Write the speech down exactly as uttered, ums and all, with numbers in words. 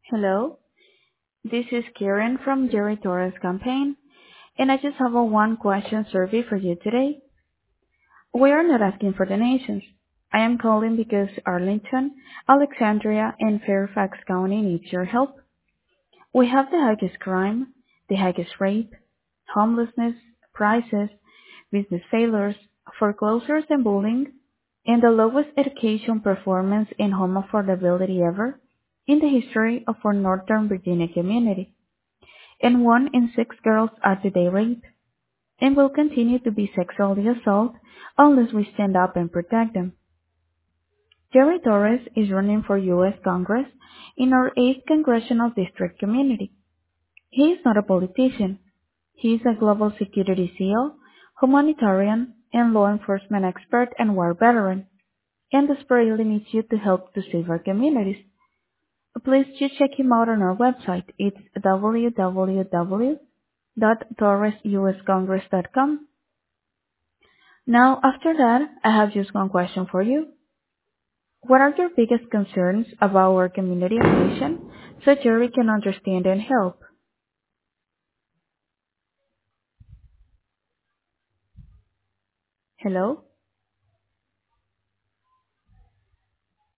Hello, this is Karen from Jerry Torres campaign, and I just have a one question survey for you today. We are not asking for donations. I am calling because Arlington, Alexandria, and Fairfax County needs your help. We have the highest crime, the highest rape, homelessness, prices, business failures, foreclosures and bullying, and the lowest education performance in home affordability ever in the history of our Northern Virginia community. And one in six girls are today raped, and will continue to be sexually assaulted unless we stand up and protect them. Jerry Torres is running for U S Congress in our eighth Congressional District community. He is not a politician. He is a global security SEAL, humanitarian, and law enforcement expert and war veteran, and desperately needs you to help to save our communities. Please just check him out on our website. It's w w w dot torres u s congress dot com. Now, after that, I have just one question for you. What are your biggest concerns about our community and nation so Jerry can understand and help? Hello?